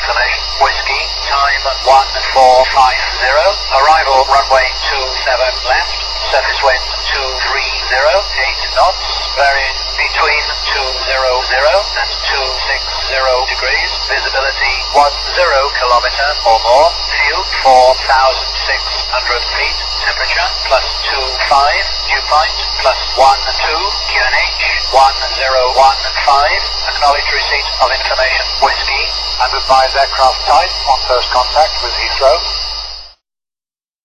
information. Whiskey, time 1450, arrival runway 27 left, surface wind 230, 8 knots, varying between 200 and 260 degrees, visibility 10 kilometer or more, fuel 4,600 feet, temperature +25, dew point +12, QNH 1015, acknowledge receipt of information. Whiskey, and advise aircraft type on first contact with Heathrow.